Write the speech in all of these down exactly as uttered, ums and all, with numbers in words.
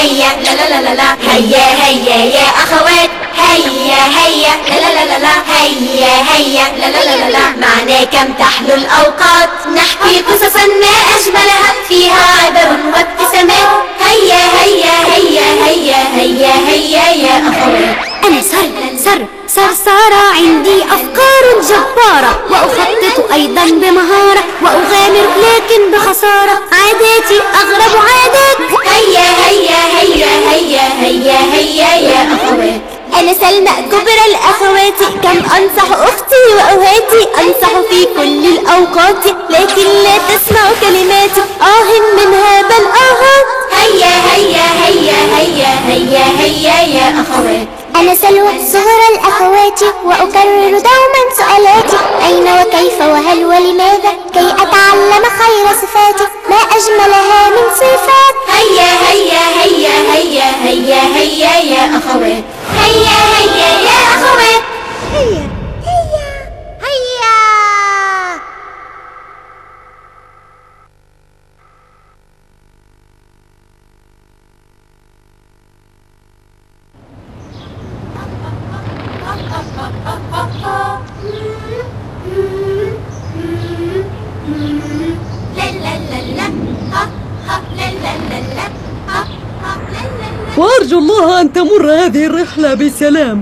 هيا لا لا لا لا هيا هيا يا أخوات هيا هيا لا لا لا لا هيا هيا لا لا لا لا معنا كم تحلو الأوقات نحكي قصصا ما أجملها فيها عبر وابتسامات هيا هيا هيا هيا هيا هيا يا أخوات. أنا صر صر صرصارة عندي أفكار جبارة وأخطط أيضا بمهارة وأغامر لكن بخسارة عاداتي أغرب عادات هيا هيا هيا هيا هيا هيا يا أخوات. أنا سلمى كبرى الأخوات كم أنصح أختي وأوهاتي أنصح في كل الأوقات لكن لا تسمع كلماتي آه منها بل آهات هيا هيا هيا هيا هيا هيا يا أخوات. أنا سلوى صغرى الأخوات وأكرر دوما سؤالاتي أين وكيف وهل ولماذا كي أتعلم خير صفاتي ما أجملها من صفات هيا هيا هيا هيا هيا هيا يا أخوات. هيا هيا يا أخوات. هيا هيا هيا. وأرجو الله أن تمر هذه الرحلة بسلام،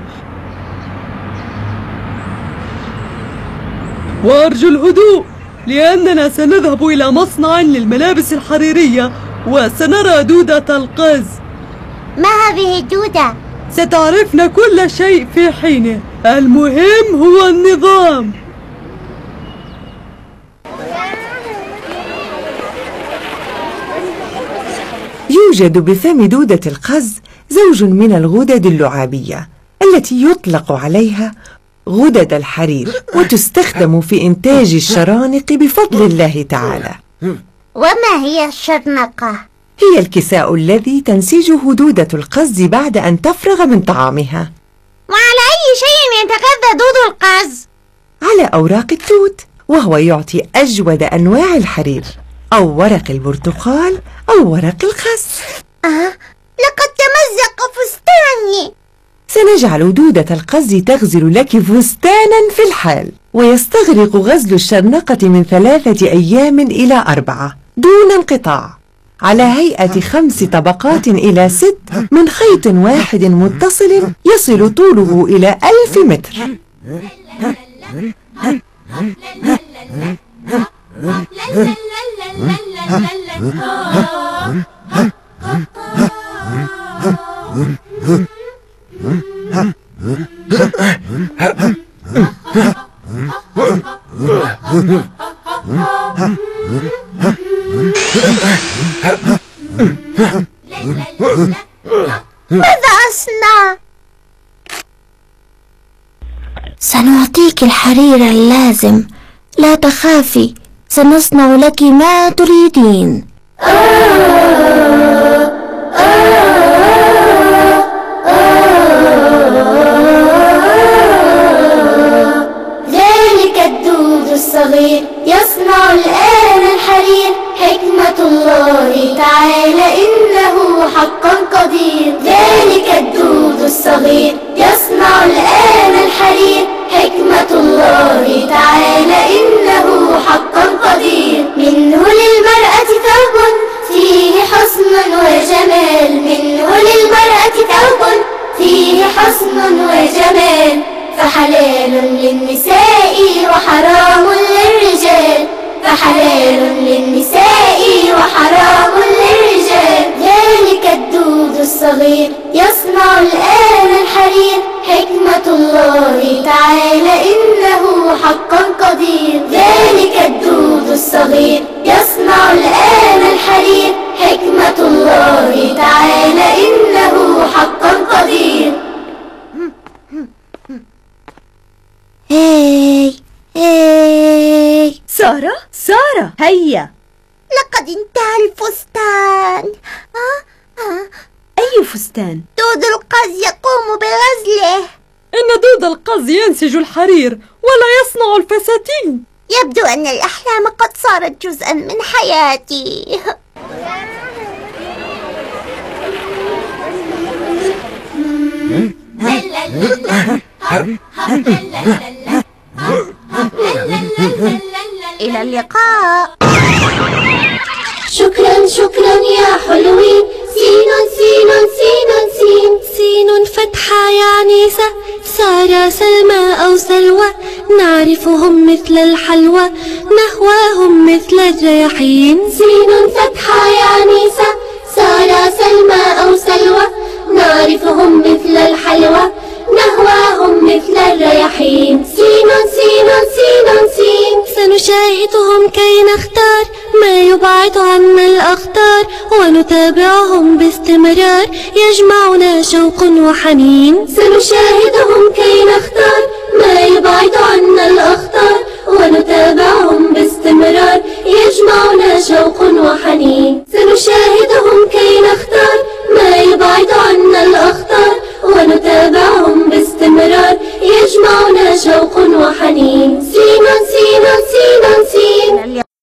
وأرجو الهدوء لأننا سنذهب إلى مصنع للملابس الحريرية وسنرى دودة القز. ما هذه الدودة؟ ستعرفن كل شيء في حينه، المهم هو النظام. يوجد بفم دودة القز زوج من الغدد اللعابية التي يطلق عليها غدد الحرير وتستخدم في إنتاج الشرانق بفضل الله تعالى. وما هي الشرنقة؟ هي الكساء الذي تنسجه دودة القز بعد أن تفرغ من طعامها. وعلى أي شيء يتغذى دود القز؟ على أوراق التوت، وهو يعطي أجود أنواع الحرير، أو ورق البرتقال أو ورق الخس. آه، لقد تمزق فستاني. سنجعل دودة القز تغزل لك فستانا في الحال، ويستغرق غزل الشرنقة من ثلاثة أيام إلى أربعة دون انقطاع على هيئة خمس طبقات إلى ست من خيط واحد متصل يصل طوله إلى ألف متر. ماذا أصنع؟ سنعطيك الحرير اللازم، لا تخافي، سنصنع لك ما تريدين. ذلك الدود الصغير يصنع الآن الحرير حكمة الله تعالى إنه حقا قدير. ذلك الدود الصغير يصنع الآن الحرير حكمة الله تعالى إنه حقا قدير. منه للمرأة ثوب فيه حسن وجمال، منه للمرأة ثوب فيه حسن وجمال، فحلال للنساء وحرام للرجال، فحلال للنساء وحرام للرجال. ذلك الدود الصغير يصنع الآن الحرير حكمة الله تعالى إنه حقا قدير. ذلك الدود الصغير يصنع الآن الحرير حكمة الله تعالى إنه حقا قدير. هاي هاي سارة سارة هيا. لقد انتهى الفستان. ها ها أي فستان؟ دود القز يقوم بغزله. إن دود القز ينسج الحرير ولا يصنع الفساتين. يبدو أن الأحلام قد صارت جزءا من حياتي. إلى اللقاء. شكرا شكرا يا حلوين. سين سين سين سين سين فتحة يعني س. سارة سلمى أو سلوى نعرفهم مثل الحلوى نهواهم مثل الرياحين. سين فتحة يعني س. سارة سلمى أو سلوى نعرفهم مثل الحلوى نهواهم مثل الرياحين. سين سين سين سين سنشاهدهم كي نختار ما يبعد عنا الأخطار ونتابعهم باستمرار يجمعنا شوق وحنين. سنشاهدهم كي نختار ما يبعد عنا الأخطار